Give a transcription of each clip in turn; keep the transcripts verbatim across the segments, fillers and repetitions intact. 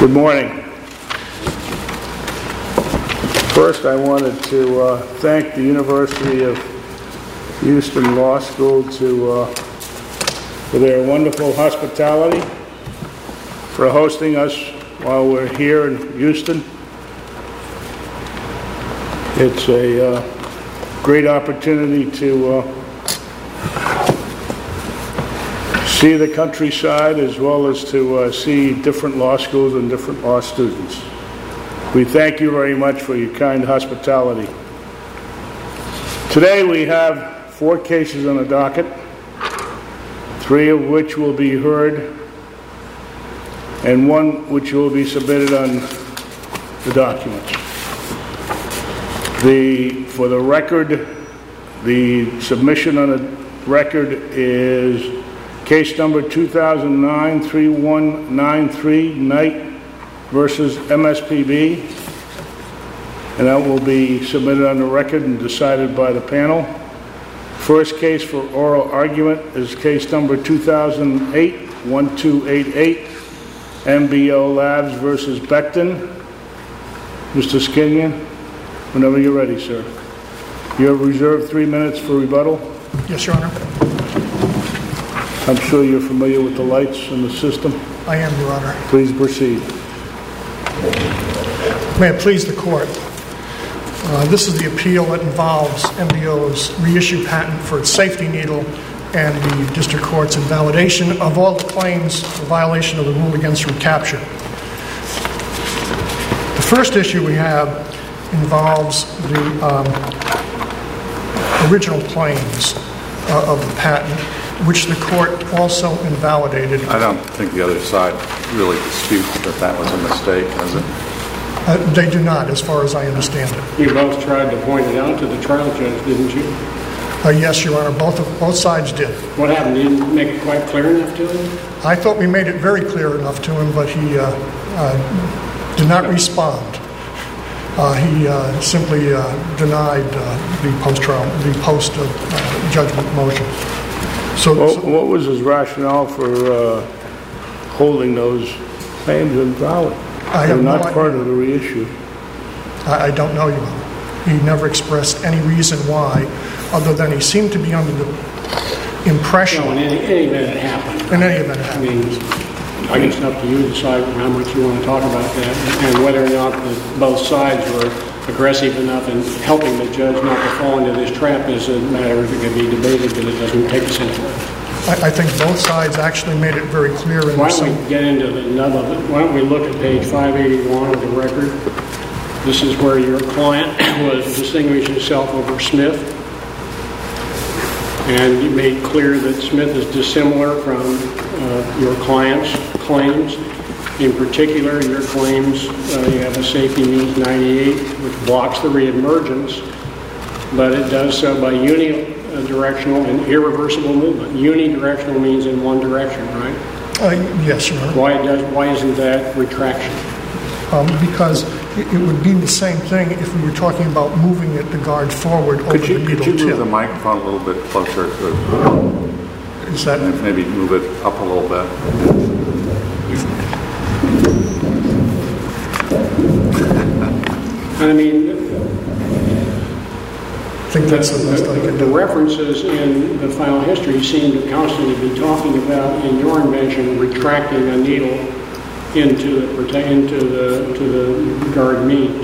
Good morning. First, I wanted to uh, thank the University of Houston Law School to, uh, for their wonderful hospitality, for hosting us while we're here in Houston. It's a uh, great opportunity to uh, see the countryside as well as to uh, see different law schools and different law students. We thank you very much for your kind hospitality. Today we have four cases on the docket, three of which will be heard and one which will be submitted on the documents. The, for the record, the submission on the record is case number two thousand nine dash three one nine three, Knight versus M S P B, and that will be submitted on the record and decided by the panel. First case for oral argument is case number two thousand eight dash one two eight eight, M B O Labs versus Becton. Mister Skinion, whenever you're ready, sir. You have reserved three minutes for rebuttal. Yes, Your Honor. I'm sure you're familiar with the lights in the system. I am, Your Honor. Please proceed. May it please the Court. Uh, this is the appeal that involves M B O's reissue patent for its safety needle and the District Court's invalidation of all the claims for violation of the rule against recapture. The first issue we have involves the um, original claims uh, of the patent, which the court also invalidated. I don't think the other side really disputes that that was a mistake, does it? Uh, they do not, as far as I understand it. You both tried to point it out to the trial judge, didn't you? Uh, yes, Your Honor, both of, both sides did. What happened? You didn't make it quite clear enough to him? I thought we made it very clear enough to him, but he uh, uh, did not respond. Uh, he uh, simply uh, denied uh, the post-trial, the post-judgment uh, motion. So, Well, so, what was his rationale for uh, holding those claims invalid? I They're have not no part idea. of the reissue. I, I don't know, Your Honor. He never expressed any reason why, other than he seemed to be under the impression. No, in any, any event, it happened. In any event, it I happened. mean, I guess it's up to you to decide how much you want to talk about that and whether or not the, both sides were aggressive enough in helping the judge not to fall into this trap is a matter that can be debated, but it doesn't take us into it. I, I think both sides actually made it very clear. In Why some, don't we get into the nub of it? Why don't we look at page five eighty-one of the record? This is where your client was distinguishing himself over Smith. And you made clear that Smith is dissimilar from uh, your client's claims. In particular, your claims, uh, you have a safety means ninety-eight, which blocks the reemergence, but it does so by unidirectional and irreversible movement. Unidirectional means in one direction, right? uh, yes, Your Honor. Why does why isn't that retraction? Um, because it, it would be the same thing if we were talking about moving it, the guard forward over Could you, the needle could you move tip. the microphone a little bit closer to Is that it? Maybe move it up a little bit. I mean, I think that's the best I can the do. references in the file history seem to constantly be talking about, in your invention, retracting a needle into the into the to the guard means.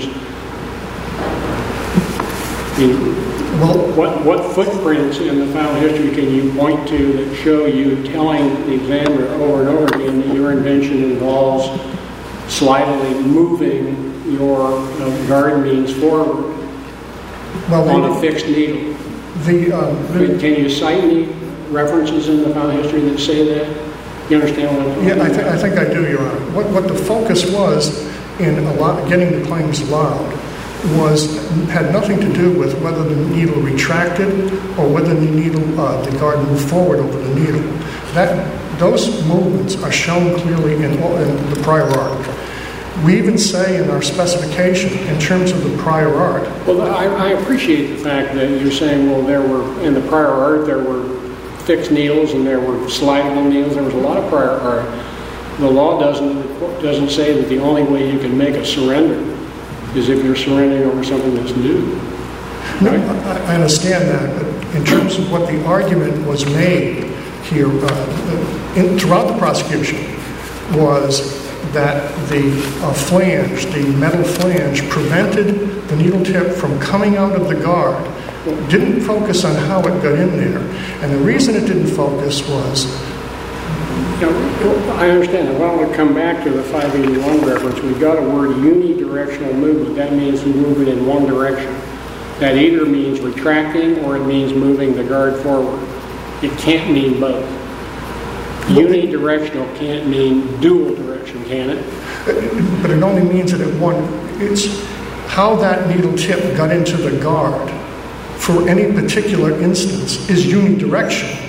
I mean, Well, what what footprints in the file history can you point to that show you telling the examiner over and over again that your invention involves slightly moving your uh, guard means forward well, on the, a fixed needle? the, um, I mean, the can you cite any references in the file history that say that? You understand what I'm talking yeah, I about? think I think I do, Your Honor. What what the focus was in a lot, getting the claims allowed was had nothing to do with whether the needle retracted or whether the needle uh, the guard moved forward over the needle. That those movements are shown clearly in, all- in the prior art. We even say in our specification, in terms of the prior art. Well, I, I appreciate the fact that you're saying, well, there were, in the prior art, there were fixed needles and there were slidable needles. There was a lot of prior art. The law doesn't doesn't say that the only way you can make a surrender is if you're surrendering over something that's new. No, I, I understand that, but in terms of what the argument was made here uh, in, throughout the prosecution was that the uh, flange, the metal flange, prevented the needle tip from coming out of the guard. It didn't focus on how it got in there. And the reason it didn't focus was... You know, I understand that. Why don't we come back to the five eighty-one reference? We've got a word unidirectional movement. That means you move it in one direction. That either means retracting or it means moving the guard forward. It can't mean both. Unidirectional can't mean dual direction, can it? But it only means that it one. It's how that needle tip got into the guard for any particular instance is unidirectional.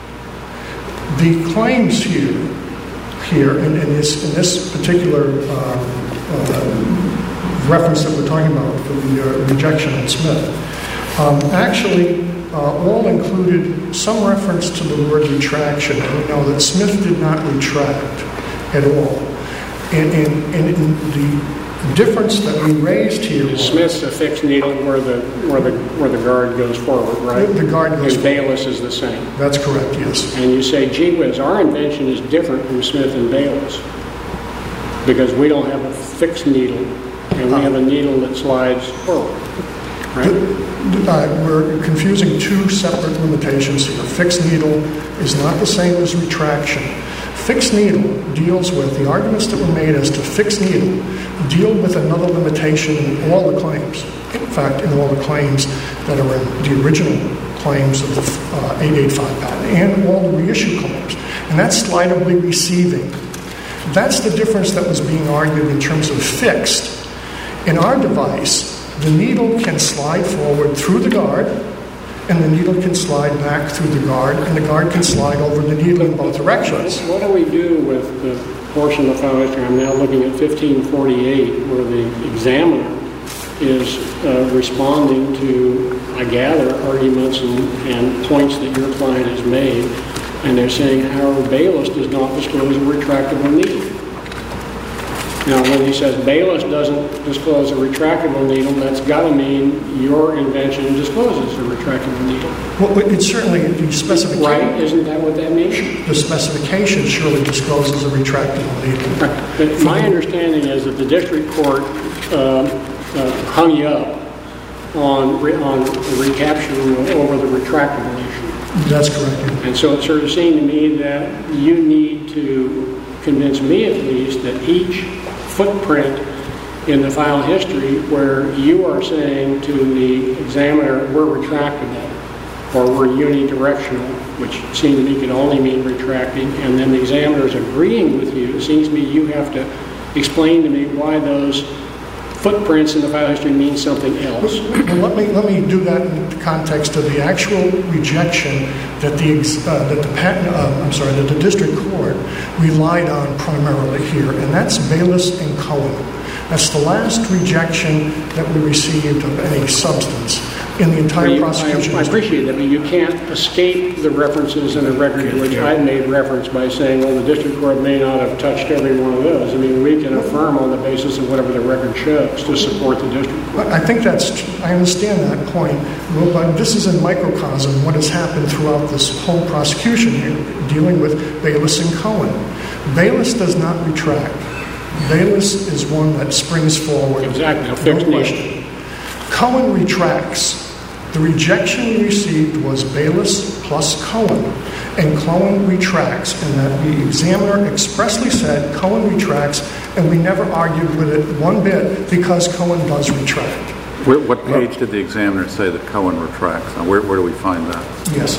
The claims here, here in, in this in this particular uh, uh, reference that we're talking about for the uh, rejection of Smith, um, actually uh, all included some reference to the word retraction. And we know that Smith did not retract at all. And, and, and in the difference that we raised here was... Smith's a fixed needle where the where the where the guard goes forward, right? The, the guard goes and forward. Bayliss is the same. That's correct, yes. And you say, gee whiz, our invention is different from Smith and Bayliss because we don't have a fixed needle and we have a needle that slides forward, right? The, uh, we're confusing two separate limitations here. Fixed needle is not the same as retraction. Fixed needle deals with the arguments that were made as to fixed needle deal with another limitation in all the claims. In fact, in all the claims that are in the original claims of the uh, eight eighty-five patent and all the reissue claims. And that's slidably receiving. That's the difference that was being argued in terms of fixed. In our device, the needle can slide forward through the guard, and the needle can slide back through the guard, and the guard can slide over the needle in both directions. What do we do with the portion of the file history? I'm now looking at fifteen forty-eight, where the examiner is uh, responding to, I gather, arguments and, and points that your client has made, and they're saying, however, Bayliss does not disclose a retractable needle. Now, when he says Bayliss doesn't disclose a retractable needle, that's got to mean your invention discloses a retractable needle. Well, it certainly, the specification... Right? Isn't that what that means? The specification surely discloses a retractable needle. Right. But my understanding is that the district court uh, uh, hung you up on, re- on recapturing over the retractable issue. That's correct. And so it sort of seemed to me that you need to convince me at least that each footprint in the file history where you are saying to the examiner, we're retractable or we're unidirectional, which seemed to me could only mean retracting, and then the examiner is agreeing with you, it seems to me you have to explain to me why those footprints in the file history mean something else. Well, let me let me do that in the context of the actual rejection that the uh, that the patent uh, I'm sorry that the district court relied on primarily here, and that's Bayliss and Cohen. That's the last rejection that we received of any substance in the entire you, prosecution. I, I appreciate that, but you can't escape the references in a record to which I made reference by saying, well, the district court may not have touched every one of those. I mean, we can affirm on the basis of whatever the record shows to support the district court. I think that's, I understand that point, well, but this is in microcosm what has happened throughout this whole prosecution here, dealing with Bayliss and Cohen. Bayliss does not retract. Bayliss is one that springs forward. Exactly, a no fixed question. Cohen retracts. The rejection we received was Bayliss plus Cohen, and Cohen retracts, and that the examiner expressly said Cohen retracts, and we never argued with it one bit because Cohen does retract. Where, what page did the examiner say that Cohen retracts? Now, where, where do we find that? Yes.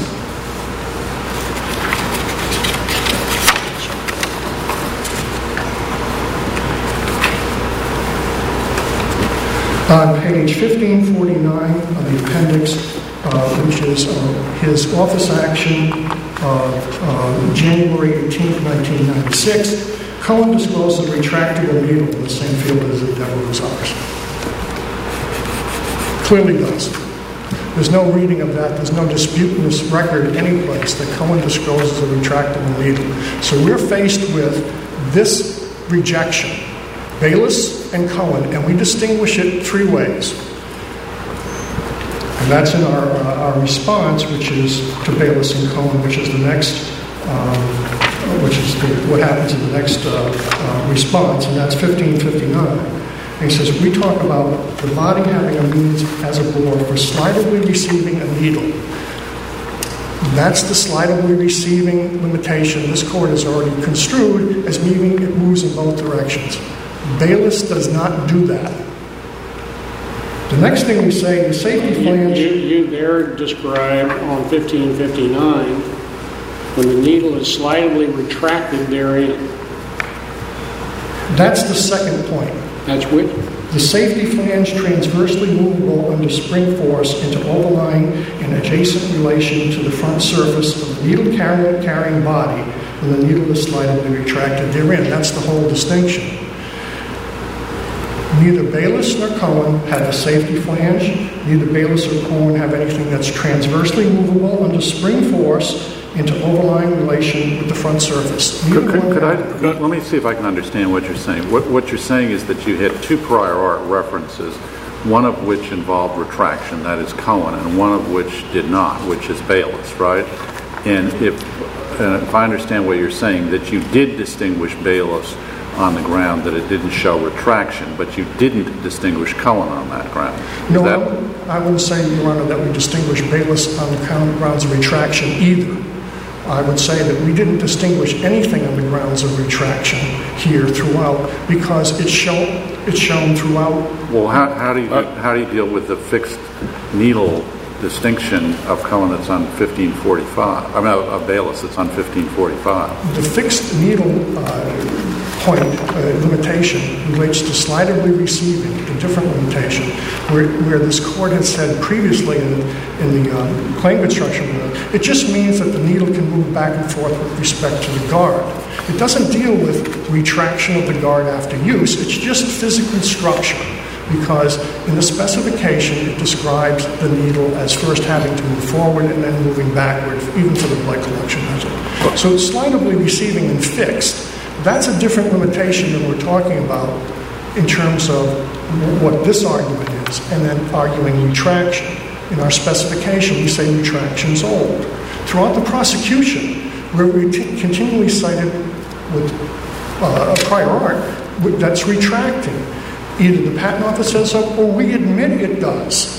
On page fifteen forty-nine of the appendix, uh, which is uh, his office action of uh, January eighteenth, nineteen ninety-six, Cohen disclosed a retractable needle in the same field as the Endeavor was ours. Clearly does. There's no reading of that. There's no dispute in this record any place that Cohen discloses a retractable needle. So we're faced with this rejection, Bayless and Cohen, and we distinguish it three ways. And that's in our, uh, our response, which is to Bayless and Cohen, which is the next, um, which is the, what happens in the next uh, uh, response, and that's fifteen fifty-nine. And he says, we talk about the body having a means as a bore for slidably receiving a needle. That's the slidably receiving limitation this court has already construed as meaning it moves in both directions. Bayless does not do that. The next thing we say, the safety flange... You, you, you there described on fifteen fifty-nine when the needle is slidably retracted therein. That's the second point. That's which? The safety flange transversely movable under spring force into overlying in adjacent relation to the front surface of the needle carrying, carrying body when the needle is slidably retracted therein. That's the whole distinction. Neither Bayless nor Cohen have a safety flange. Neither Bayless or Cohen have anything that's transversely movable under spring force into overlying relation with the front surface. Could, could, could I, could, let me see if I can understand what you're saying. What, what you're saying is that you had two prior art references, one of which involved retraction, that is Cohen, and one of which did not, which is Bayless, right? And if, uh, if I understand what you're saying, that you did distinguish Bayless on the ground that it didn't show retraction, but you didn't distinguish Cohen on that ground. Is no, that... I wouldn't say, Your Honor, that we distinguish Bayless on the grounds of retraction either. I would say that we didn't distinguish anything on the grounds of retraction here throughout because it's shown, it's shown throughout. Well, how, how, do you, how do you deal with the fixed needle distinction of Cohen that's on fifteen forty-five? I mean, of Bayless that's on fifteen forty-five. The fixed needle uh, point uh, limitation relates to slidably receiving, a different limitation, where, where this court has said previously in, in the um, claim construction rule, it just means that the needle can move back and forth with respect to the guard. It doesn't deal with retraction of the guard after use, it's just physical structure, because in the specification it describes the needle as first having to move forward and then moving backward, even for the blood collection method. So slidably receiving and fixed, that's a different limitation than we're talking about in terms of what this argument is, and then arguing retraction. In our specification, we say retraction's old. Throughout the prosecution, where we t- continually cited with uh, a prior art that's retracting. Either the patent office says so, or we admit it does.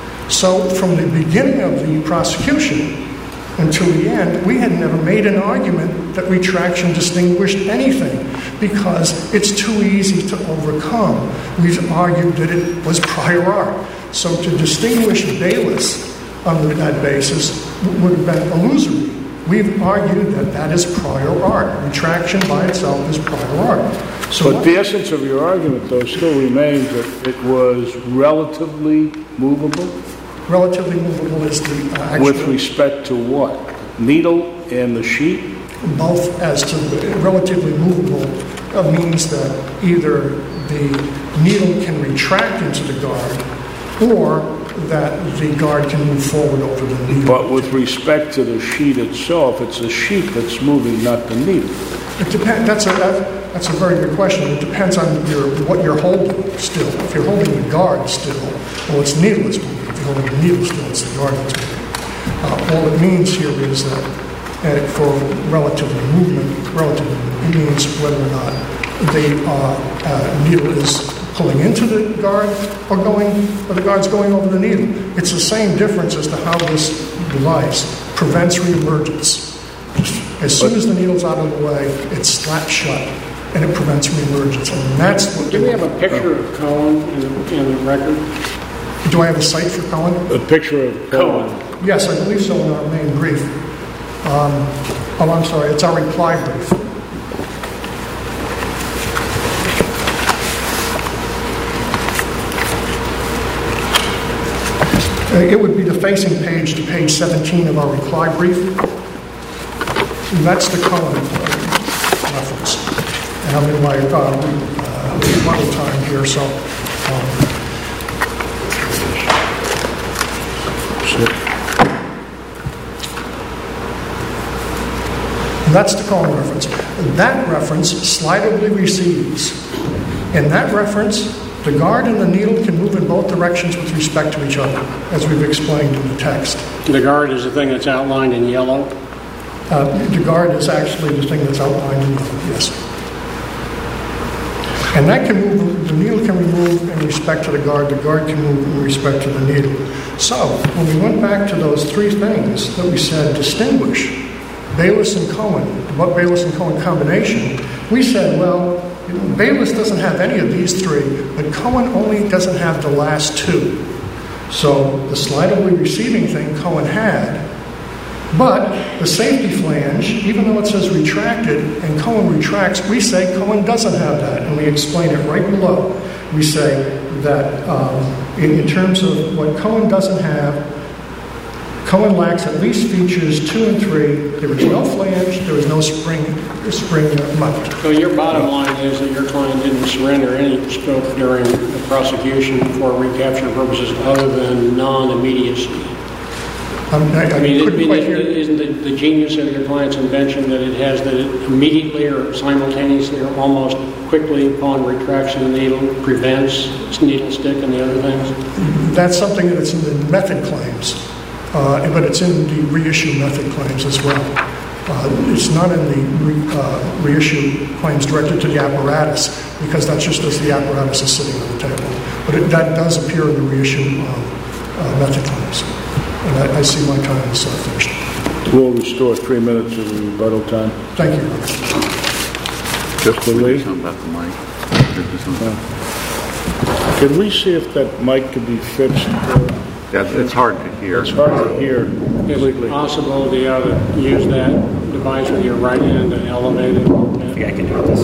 So from the beginning of the prosecution until the end, we had never made an argument that retraction distinguished anything because it's too easy to overcome. We've argued that it was prior art. So to distinguish Bayless on that basis would have been illusory. We've argued that that is prior art. Retraction by itself is prior art. So but the essence of your argument, though, still remains that it was relatively movable? Relatively movable is the uh, actual... With respect to what? Needle and the sheet? Both as to relatively movable uh, means that either the needle can retract into the guard or that the guard can move forward over the needle. But with respect to the sheet itself, it's the sheet that's moving, not the needle. It depends. That's a that, that's a very good question. It depends on your what you're holding still. If you're holding the guard still, well, it's needle that's moving. If you're holding the needle still, it's the guard that's moving. Uh, all it means here is that uh, for relatively movement, relatively, it means whether or not the uh, uh, needle is pulling into the guard or going, or the guard's going over the needle. It's the same difference as to how this device prevents reemergence. As soon as the needle's out of the way, it slaps shut and it prevents reemergence. And that's what. Do we have a picture of Cohen in the, in the record? Do I have a site for Cohen? A picture of Cohen. Yes, I believe so in our main brief. Um, oh, I'm sorry, it's our reply brief. It would be the facing page to page seventeen of our reply brief. And that's the Cohen reference. And I'm in my uh, uh, rebuttal time here, so. Um, That's the Cohen reference. That reference slidably receives. In that reference, the guard and the needle can move in both directions with respect to each other, as we've explained in the text. The guard is the thing that's outlined in yellow? Uh, the guard is actually the thing that's outlined in yellow, yes. And that can move, the needle can be moved in respect to the guard, the guard can move in respect to the needle. So, when we went back to those three things that we said distinguish Bayliss and Cohen, what Bayliss and Cohen combination, we said, well, you know, Bayliss doesn't have any of these three, but Cohen only doesn't have the last two. So, the slidably receiving thing Cohen had, but the safety flange, even though it says retracted and Cohen retracts, we say Cohen doesn't have that, and we explain it right below. We say that um, in, in terms of what Cohen doesn't have, Cohen lacks at least features two and three. There is no flange, there is no spring spring mount. So your bottom line is that your client didn't surrender any scope during the prosecution for recapture purposes other than non-immediacy. Um, I, I, I mean, couldn't it, quite it, hear. isn't the, the genius of your client's invention that it has that it immediately or simultaneously or almost quickly upon retraction of the needle prevents needle stick and the other things? That's something that's in the method claims, uh, but it's in the reissue method claims as well. Uh, it's not in the re, uh, reissue claims directed to the apparatus, because that's just as the apparatus is sitting on the table. But it, that does appear in the reissue um, uh, method claims. And I, I see my time is uh, finished. We'll restore three minutes of rebuttal time. Thank you. Just the way. Something about the mic. Can we see if that mic could be fixed? Uh, Yeah, it's hard to hear. It's hard to hear Is it completely. possible to uh, to use that device with your right hand to elevate it? I think I can do this.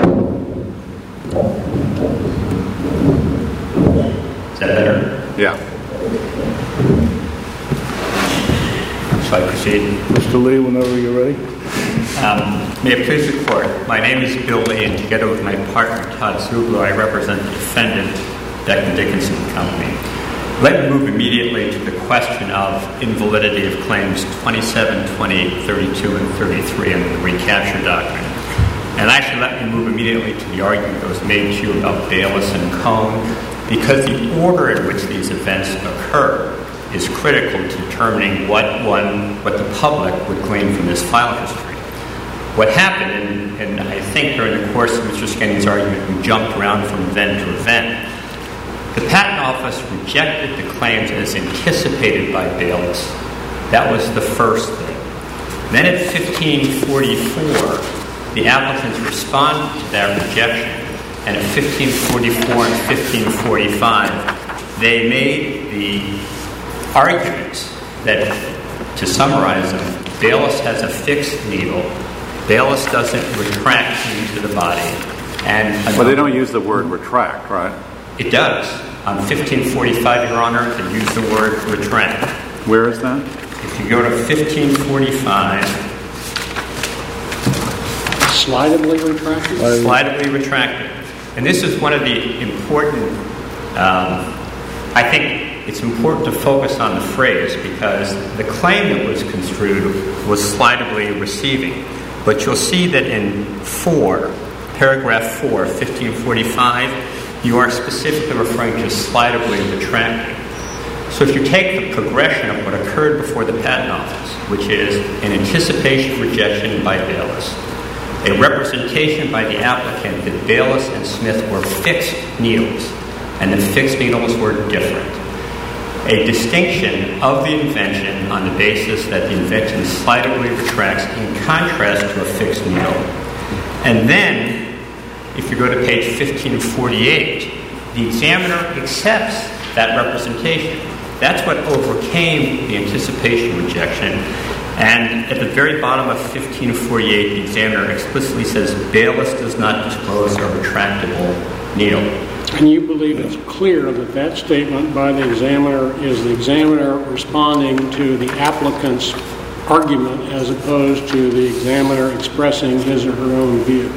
Is that better? Yeah. Shall I proceed? Mister Lee, whenever you're ready. Um, may it please the court, my name is Bill Lee, and together with my partner Todd Zuglo, I represent the defendant, Declan Dickinson Company. Let me move immediately to the question of invalidity of claims twenty-seven, twenty-eight, thirty-two, and thirty-three under the recapture doctrine. And actually let me move immediately to the argument that was made to you about Bayliss and Cohen, because the order in which these events occur is critical to determining what one, what the public would glean from this file history. What happened, and, and I think during the course of Mister Skenning's argument, we jumped around from event to event. The Patent Office rejected the claims as anticipated by Bayliss. That was the first thing. Then at fifteen forty-four, the applicants responded to that rejection, and at fifteen forty-four and fifteen forty-five, they made the arguments that, to summarize them, Bayliss has a fixed needle, Bayliss doesn't retract into the body, and... But they don't use the word retract, right? It does. On fifteen forty-five, Your Honor, they use the word retract. Where is that? If you go to fifteen forty-five... Slidably retracted? Slidably retracted. And this is one of the important... Um, I think it's important to focus on the phrase, because the claim that was construed was slidably receiving. But you'll see that in four, paragraph four, fifteen forty-five, you are specifically referring to slidably retracting. So if you take the progression of what occurred before the Patent Office, which is an anticipation rejection by Bayliss, a representation by the applicant that Bayliss and Smith were fixed needles, and the fixed needles were different, a distinction of the invention on the basis that the invention slidably retracts in contrast to a fixed needle. And then, if you go to page fifteen forty-eight, the examiner accepts that representation. That's what overcame the anticipation rejection. And at the very bottom of fifteen forty-eight, the examiner explicitly says, Bayliss does not disclose a retractable needle. And you believe it's clear that that statement by the examiner is the examiner responding to the applicant's argument as opposed to the examiner expressing his or her own view?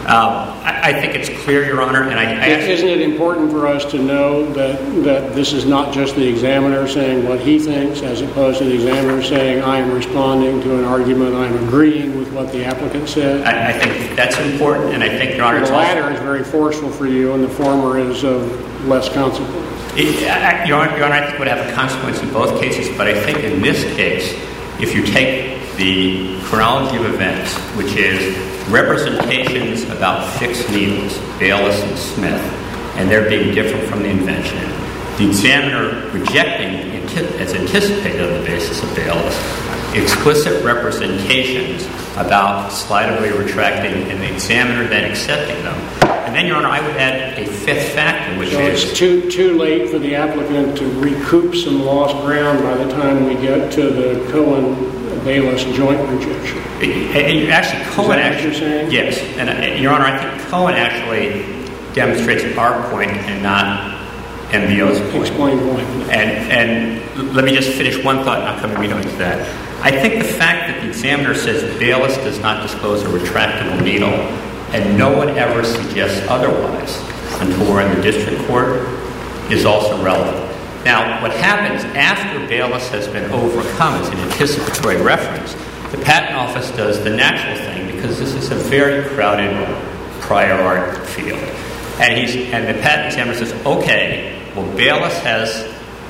Um, I, I think it's clear, Your Honor, and I, I actually, Isn't it important for us to know that, that this is not just the examiner saying what he thinks, as opposed to the examiner saying, I am responding to an argument, I'm agreeing with what the applicant said? I, I think that's important, and I think, Your Honor, The it's latter also, is very forceful for you, and the former is of less consequence. it, I, Your Honor, Your Honor, I think would have a consequence in both cases, but I think in this case, if you take the chronology of events, which is representations about fixed needles, Bayliss and Smith, and they're being different from the invention, the examiner rejecting, as anticipated on the basis of Bayliss, explicit representations about slidably retracting, and the examiner then accepting them. And then, Your Honor, I would add a fifth factor, which So is... it's too, too late for the applicant to recoup some lost ground by the time we get to the Cohen-Bayliss joint rejection. And you actually, Cohen Is that what actually, you're saying? yes, and uh, Your Honor, I think Cohen actually demonstrates our point and not M B O's point. Explain why. And and let me just finish one thought, and I'll come immediately to that. I think the fact that the examiner says Bayliss does not disclose a retractable needle, and no one ever suggests otherwise until we're in the district court, is also relevant. Now, what happens after Bayliss has been overcome as an anticipatory reference, the Patent Office does the natural thing, because this is a very crowded prior art field. And he's and the patent examiner says, okay, well, Bayliss has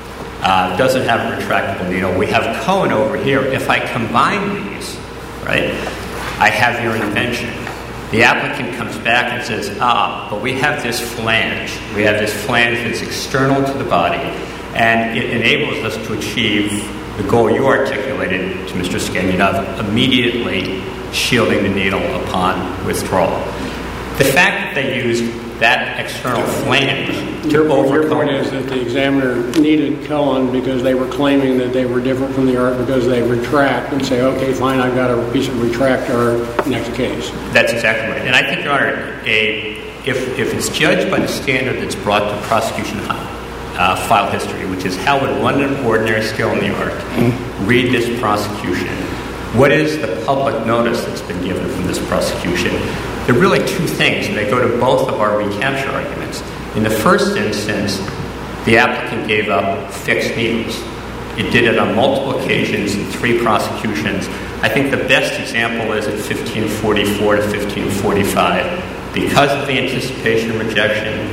uh, doesn't have a retractable needle. We have Cohen over here. If I combine these, right, I have your invention. The applicant comes back and says, ah, but we have this flange. We have this flange that's external to the body, and it enables us to achieve the goal you articulated to Mister Skenyon of immediately shielding the needle upon withdrawal. The fact that they used that external flange to Your, your overcome... point is that the examiner needed Cohen because they were claiming that they were different from the art because they retract and say, okay, fine, I've got a piece of retractor, next case. That's exactly right. And I think, Your Honor, a, if, if it's judged by the standard that's brought to prosecution uh, file history, which is how would one in ordinary skill in the art read this prosecution, what is the public notice that's been given from this prosecution? There are really two things, and they go to both of our recapture arguments. In the first instance, the applicant gave up fixed needles. It did it on multiple occasions in three prosecutions. I think the best example is at fifteen forty-four to fifteen forty-five. Because of the anticipation rejection,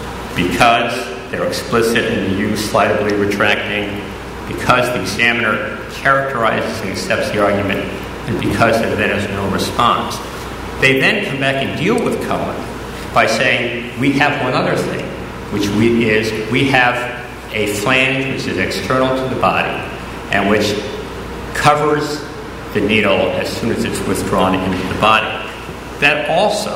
because they're explicit in the use slidably retracting, because the examiner characterizes and accepts the argument, and because there then is no response. They then come back and deal with Cohen by saying, we have one other thing, which we, is we have a flange which is external to the body and which covers the needle as soon as it's withdrawn into the body. That also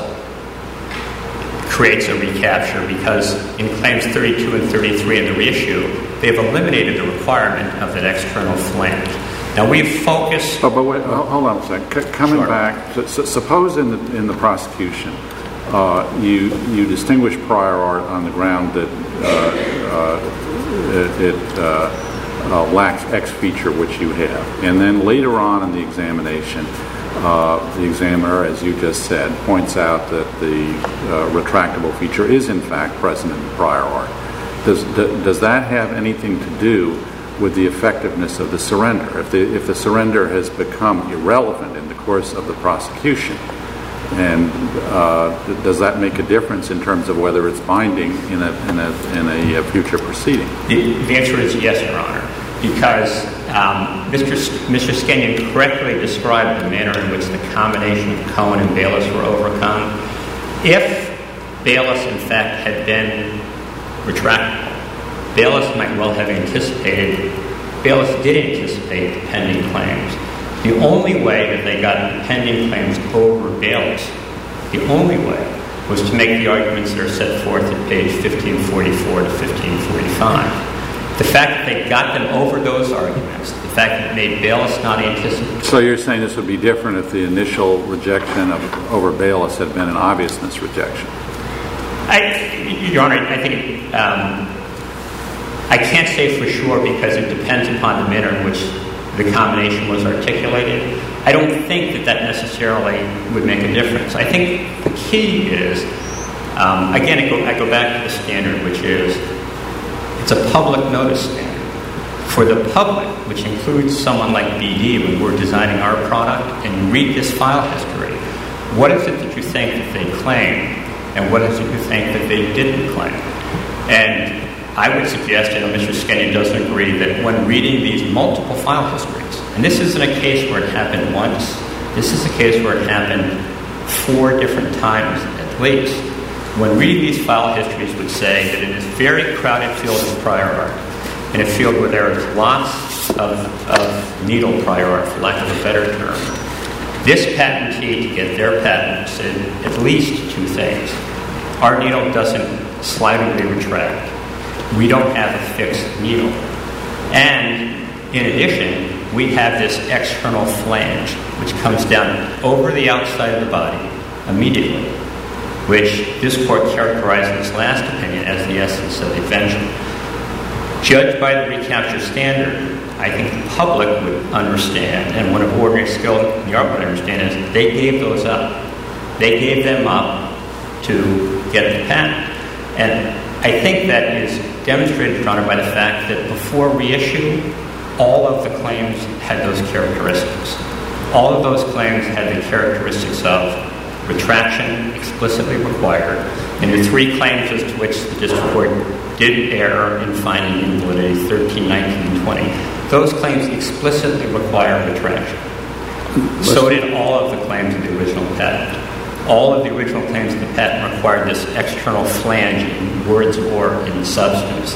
creates a recapture because in claims thirty-two and thirty-three in the reissue, they've eliminated the requirement of that external flange. Now we've focused... Oh, but wait, hold on a second. C- coming Sure. back, to, so suppose in the, in the prosecution, uh, you you distinguish prior art on the ground that uh, uh, it, it uh, uh, lacks X feature which you have, and then later on in the examination, uh, the examiner, as you just said, points out that the uh, retractable feature is in fact present in the prior art. Does does that have anything to do with the effectiveness of the surrender? If the if the surrender has become irrelevant in the course of the prosecution, and uh, does that make a difference in terms of whether it's binding in a in a in a future proceeding? The, the answer is yes, Your Honor, because um, Mister S- Mister Skenyon correctly described the manner in which the combination of Cohen and Bayliss were overcome. If Bayliss, in fact, had been retractable, Bayliss might well have anticipated, Bayliss did anticipate the pending claims. The only way that they got the pending claims over Bayliss, the only way, was to make the arguments that are set forth at page fifteen forty-four to fifteen forty-five. The fact that they got them over those arguments, the fact that it made Bayliss not anticipate. So you're saying this would be different if the initial rejection of over Bayliss had been an obviousness rejection? I, Your Honor, I think um, I can't say for sure because it depends upon the manner in which the combination was articulated. I don't think that that necessarily would make a difference. I think the key is, um, again, I go, I go back to the standard, which is it's a public notice standard. For the public, which includes someone like B D when we're designing our product, and you read this file history, what is it that you think that they claim, and what is it you think that they didn't claim? And I would suggest, I know Mister Skenion doesn't agree, that when reading these multiple file histories, and this isn't a case where it happened once, this is a case where it happened four different times at least, when reading these file histories would say that in this very crowded field of prior art, in a field where there is lots of, of needle prior art, for lack of a better term, this patentee, to get their patent, said at least two things. Our needle doesn't slidingly retract. We don't have a fixed needle. And in addition, we have this external flange, which comes down over the outside of the body immediately, which this court characterized in its last opinion as the essence of the invention. Judged by the recapture standard, I think the public would understand, and one of ordinary skill in the art would understand, is they gave those up. They gave them up to get the patent. And I think that is demonstrated, Your Honor, by the fact that before reissue, all of the claims had those characteristics. All of those claims had the characteristics of retraction explicitly required, and the three claims as to which the district court did err in finding invalidity, thirteen, nineteen, and twenty, those claims explicitly require retraction. So did all of the claims of the original patent. All of the original claims of the patent required this external flange in words or in substance.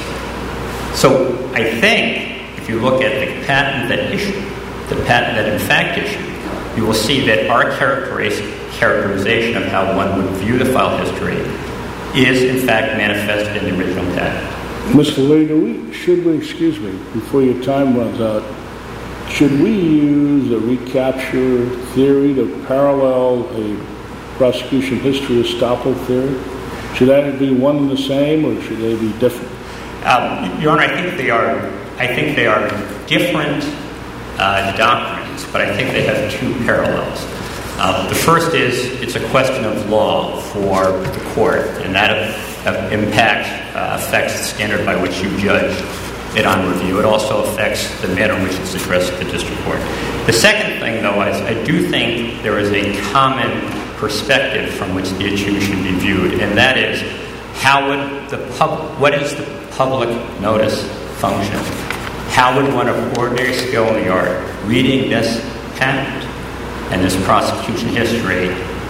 So I think if you look at the patent that issued, the patent that in fact issued, you will see that our characterization of how one would view the file history is in fact manifested in the original patent. Mister Lee, do we, should we, excuse me, before your time runs out, should we use a recapture theory to parallel a prosecution history estoppel theory? Should that be one and the same, or should they be different? Um, Your Honor, I think they are. I think they are different uh, doctrines, but I think they have two parallels. Uh, the first is it's a question of law for the court, and that uh, impact uh, affects the standard by which you judge it on review. It also affects the manner in which it's addressed at the district court. The second thing, though, is I do think there is a common perspective from which the issue should be viewed, and that is how would the pub- what is the public notice function? How would one of ordinary skill in the art, reading this patent and this prosecution history,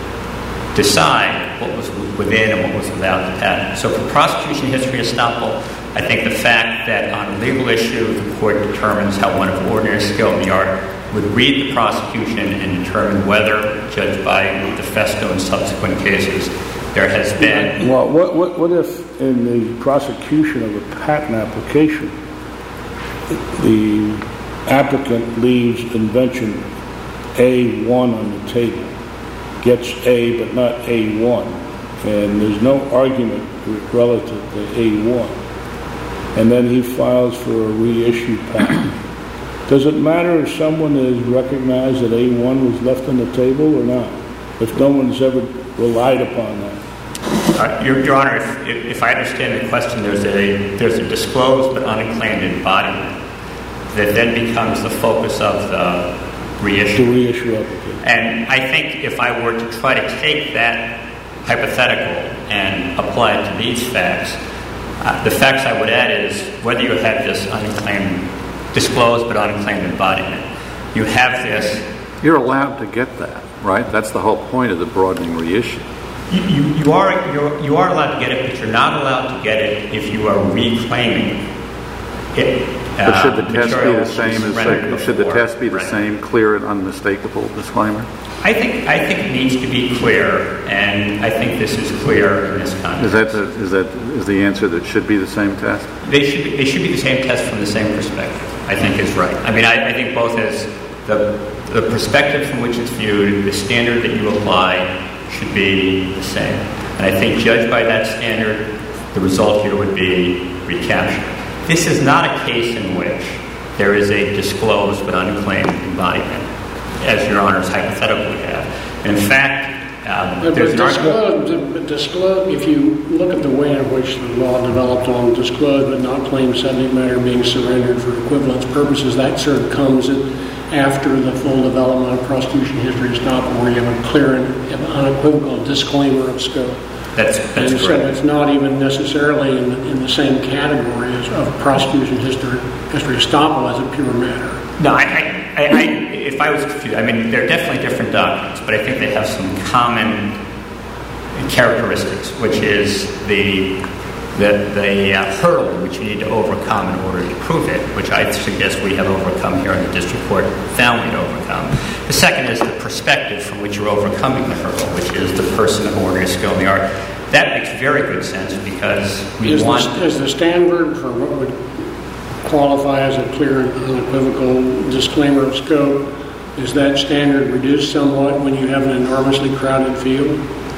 decide what was within and what was without the patent? So for prosecution history estoppel, I think the fact that on a legal issue the court determines how one of ordinary skill in the art would read the prosecution and determine whether, judged by the Festo and subsequent cases, there has been... Well, what, what, what if in the prosecution of a patent application, the applicant leaves invention A one on the table, gets A but not A one, and there's no argument relative to A one, and then he files for a reissue patent? Does it matter if someone is recognized that A one was left on the table or not, if no one's ever relied upon that? Uh, Your, Your Honor, if, if, if I understand the question, there's a there's a disclosed but unclaimed embodiment that then becomes the focus of the reissue. The reissue application. And I think if I were to try to take that hypothetical and apply it to these facts, uh, the facts I would add is whether you have this unclaimed, disclosed but unclaimed embodiment, you have this... You're allowed to get that, right? That's the whole point of the broadening reissue. You, you, you are you're, you are allowed to get it, but you're not allowed to get it if you are reclaiming it. Uh, but should the test be the same as like, should the test be the right. same, clear and unmistakable disclaimer? I think I think it needs to be clear, and I think this is clear in this context. Is that the, is that is the answer that should be the same test? They should be, they should be the same test from the same perspective. I think is right. I mean, I, I think both as the the perspective from which it's viewed, the standard that you apply should be the same. And I think judged by that standard, the result here would be recapture. This is not a case in which there is a disclosed but unclaimed embodiment, as Your Honor's hypothetical would have. In fact, um, But there's an argument. disclosed, but disclosed, if you look at the way in which the law developed on disclosed but not claimed subject matter being surrendered for equivalence purposes, that sort of comes in after the full development of prosecution history estoppel, where you have a clear and unequivocal disclaimer of scope. That's, that's and so correct. it's not even necessarily in the, in the same category as of prosecution history, history estoppel as a pure matter. No, I, I, I, I, if I was confused, I mean, they're definitely different documents, but I think they have some common characteristics, which is the the, the uh, hurdle which you need to overcome in order to prove it, which I suggest we have overcome here in the district court, found we to overcome. The second is the perspective from which you're overcoming the hurdle, which is the person of ordinary skill in the art. That makes very good sense because we is want... The, is the standard for what would qualify as a clear and unequivocal disclaimer of scope, is that standard reduced somewhat when you have an enormously crowded field?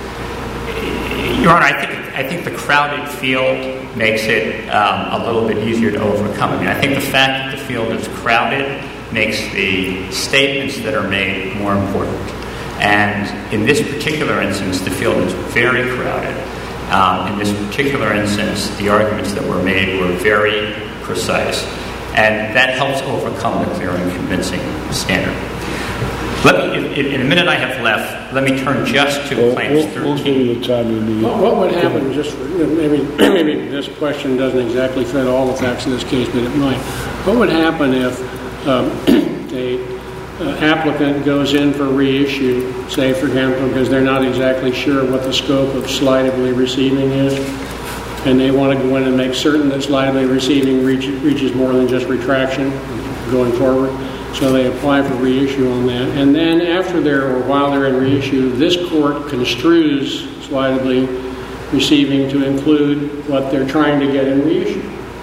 Your Honor, I think I think the crowded field makes it um, a little bit easier to overcome. I mean, I think the fact that the field is crowded makes the statements that are made more important. And in this particular instance, the field is very crowded. Um, in this particular instance, the arguments that were made were very precise. And that helps overcome the clear and convincing standard. Let me, in, in a minute I have left, let me turn just to We'll, claims we'll, we'll give you the time you need. What, what would happen, just for, maybe, maybe this question doesn't exactly fit all the facts of this case, but it might. What would happen if um, a uh, applicant goes in for reissue, say, for example, because they're not exactly sure what the scope of slideably receiving is, and they want to go in and make certain that slideably receiving reach, reaches more than just retraction going forward? So they apply for reissue on that. And then after they're, or while they're in reissue, this court construes slideably receiving to include what they're trying to get in reissue.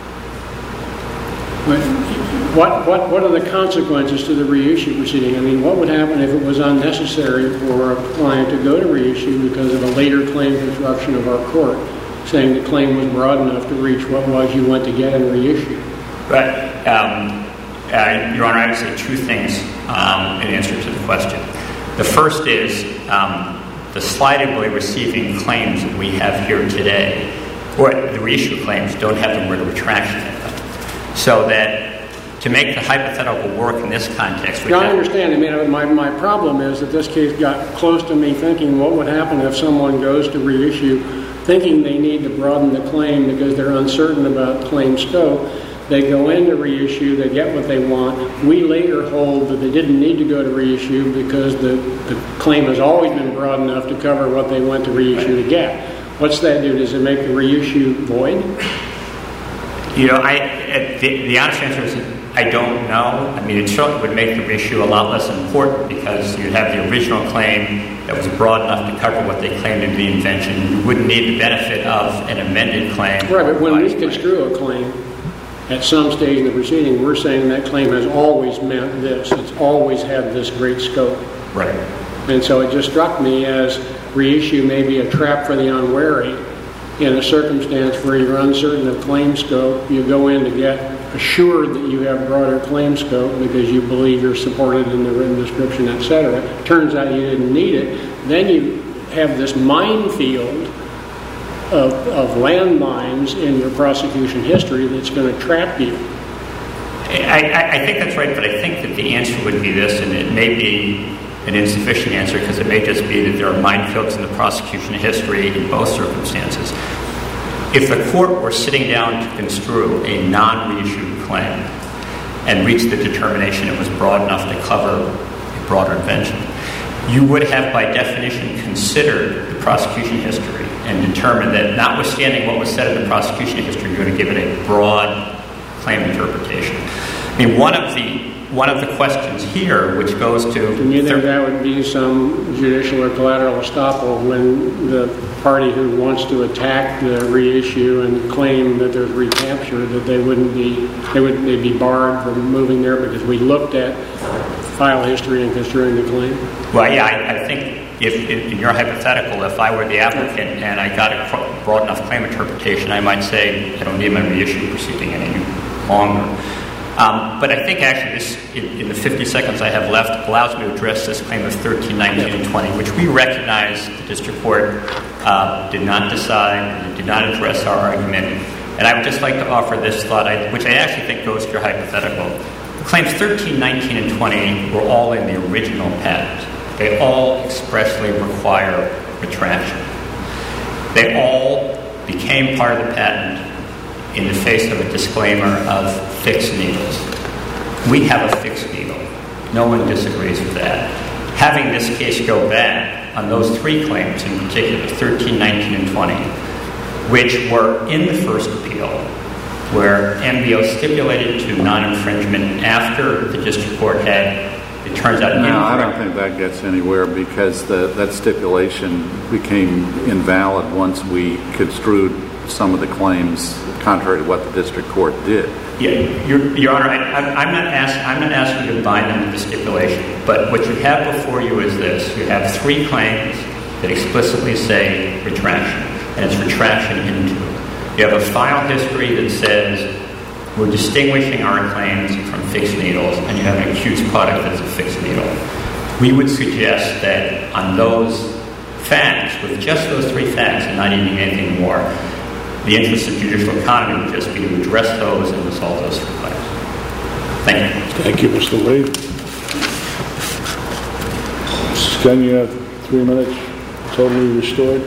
But what, what, what are the consequences to the reissue proceeding? I mean, what would happen if it was unnecessary for a client to go to reissue because of a later claim construction of our court, saying the claim was broad enough to reach what was you went to get in reissue? But, um, Uh, Your Honor, I would say two things um, in answer to the question. The first is um, the slideably receiving claims that we have here today, or the reissue claims, don't have the word retraction in them. So that to make the hypothetical work in this context... Yeah, I understand. I mean, my, my problem is that this case got close to me thinking what would happen if someone goes to reissue thinking they need to broaden the claim because they're uncertain about claim scope. They go into reissue, they get what they want. We later hold that they didn't need to go to reissue because the, the claim has always been broad enough to cover what they went to reissue to get. What's that do? Does it make the reissue void? You know, I, the, the honest answer is I don't know. I mean, it certainly would make the reissue a lot less important because you'd have the original claim that was broad enough to cover what they claimed to be the invention. You wouldn't need the benefit of an amended claim. Right, but when we construe a claim, at some stage in the proceeding, we're saying that claim has always meant this. It's always had this great scope. Right. And so it just struck me as reissue may be a trap for the unwary. In a circumstance where you're uncertain of claim scope, you go in to get assured that you have broader claim scope because you believe you're supported in the written description, et cetera. Turns out you didn't need it. Then you have this minefield Of, of landmines in your prosecution history that's going to trap you. I, I, I think that's right, but I think that the answer would be this, and it may be an insufficient answer because it may just be that there are minefields in the prosecution history in both circumstances. If the court were sitting down to construe a non-reissued claim and reach the determination it was broad enough to cover a broader invention, you would have by definition considered the prosecution history and determined that notwithstanding what was said in the prosecution history, you're going to give it a broad claim interpretation. I mean, one of the one of the questions here, which goes to... To me, there, that would be some judicial or collateral estoppel when the party who wants to attack the reissue and claim that there's recapture, that they wouldn't be, they would they'd be barred from moving there because we looked at file history and construing the claim. Well, yeah, I, I think if, in your hypothetical, if I were the applicant and I got a broad enough claim interpretation, I might say I don't need my reissue proceeding any longer. Um, but I think actually this, in, in the fifty seconds I have left, allows me to address this claim of thirteen, nineteen, and twenty, which we recognize the district court uh, did not decide, did not address our argument. And I would just like to offer this thought, I, which I actually think goes to your hypothetical. The claims thirteen, nineteen, and twenty were all in the original patent. They all expressly require retraction. They all became part of the patent in the face of a disclaimer of fixed needles. We have a fixed needle. No one disagrees with that. Having this case go back on those three claims in particular, thirteen, nineteen, and twenty, which were in the first appeal, where M B O stipulated to non-infringement after the district court had, it turns out... No, I don't think that gets anywhere because the, that stipulation became invalid once we construed some of the claims contrary to what the district court did. Yeah, Your, Your Honor, I, I'm, not ask, I'm not asking you to bind them to the stipulation, but what you have before you is this. You have three claims that explicitly say retraction, and it's retraction into. You have a file history that says we're distinguishing our claims from fixed needles, and you have an accused product that's a fixed needle. We would suggest that on those facts, with just those three facts and not needing anything more, the interest of judicial economy would just be to address those and resolve those three claims. Thank you. Thank you, Mister Lee. Mister Gunn, you have three minutes totally restored.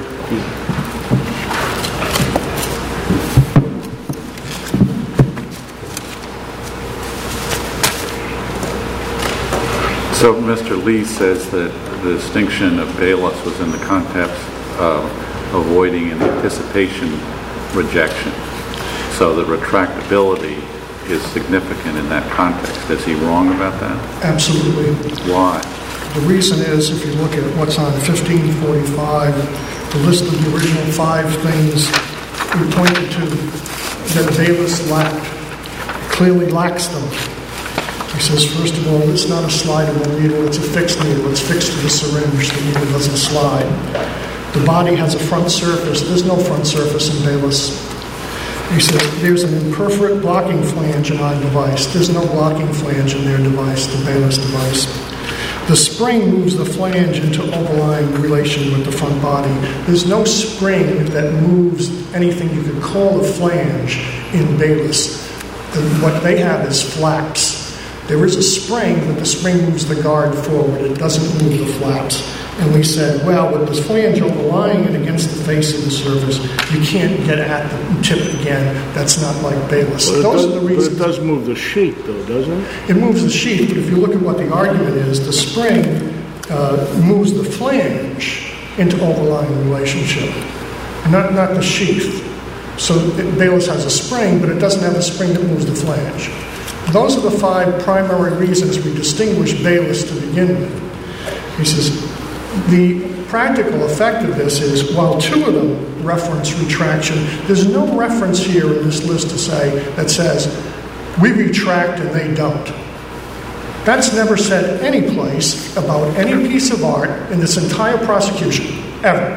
So Mister Lee says that the distinction of Bayless was in the context of avoiding an anticipation rejection. So the retractability is significant in that context. Is he wrong about that? Absolutely. Why? The reason is, if you look at what's on fifteen forty-five, the list of the original five things we pointed to that Bayless lacked, clearly lacks them. He says, first of all, it's not a slidable needle, it's a fixed needle. It's fixed to the syringe, the needle doesn't slide. The body has a front surface. There's no front surface in Bayless. He says, there's an imperforate blocking flange in our device. There's no blocking flange in their device, the Bayless device. The spring moves the flange into overlying relation with the front body. There's no spring that moves anything you could call a flange in Bayless. The, what they have is flaps. There is a spring, but the spring moves the guard forward. It doesn't move the flaps. And we said, well, with this flange overlying it against the face of the surface, you can't get at the tip again. That's not like Bayless. But Those does, are the reasons. But it does move the sheet, though, doesn't it? It moves the sheet, but if you look at what the argument is, the spring uh, moves the flange into overlying relationship, not, not the sheath. So it, Bayless has a spring, but it doesn't have a spring that moves the flange. Those are the five primary reasons we distinguish Bayless to begin with. He says, the practical effect of this is, while two of them reference retraction, there's no reference here in this list to say, that says, we retract and they don't. That's never said any place about any piece of art in this entire prosecution, ever.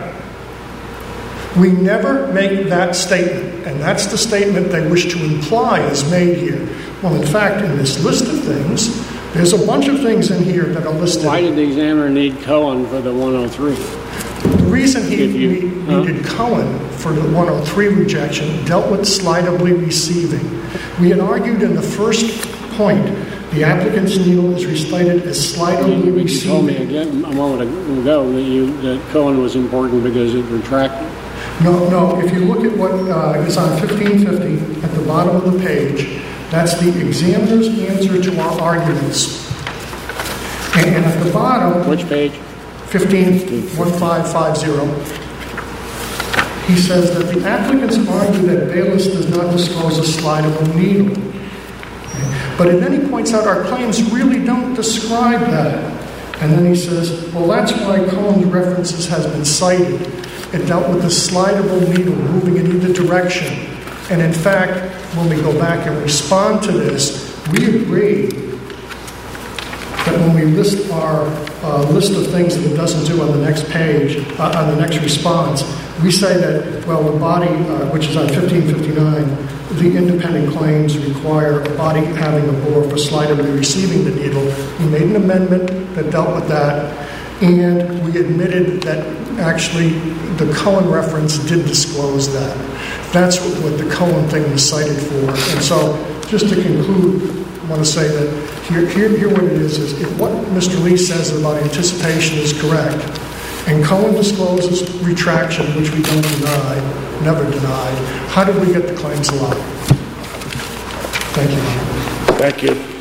We never make that statement, and that's the statement they wish to imply is made here. Well, in fact, in this list of things, there's a bunch of things in here that are listed. Why did the examiner need Cohen for the one oh three? The reason he you, need, huh? needed Cohen for the one oh three rejection dealt with slidably receiving. We had argued in the first point, the applicant's needle is recited as slidably You receiving. told me again a moment ago that, you, that Cohen was important because it retracted. No, no. If you look at what uh, is on fifteen fifty at the bottom of the page, that's the examiner's answer to our arguments. And, and at the bottom, Which page? fifteen fifteen fifty, he says that the applicants argue that Bayless does not disclose a slidable needle. Okay. But and then he points out our claims really don't describe that. And then he says, well, that's why Cohen's references has been cited. It dealt with the slidable needle moving in either direction. And in fact, when we go back and respond to this, we agree that when we list our uh, list of things that it doesn't do on the next page, uh, on the next response, we say that, well, the body, uh, which is on fifteen fifty-nine, the independent claims require a body having a bore for slightly receiving the needle. We made an amendment that dealt with that, and we admitted that actually the Cohen reference did disclose that. That's what, what the Cohen thing was cited for. And so, just to conclude, I want to say that here, here, here what it is, is if what Mister Lee says about anticipation is correct, and Cohen discloses retraction, which we don't deny, never denied, how did we get the claims allowed? Thank you. Thank you.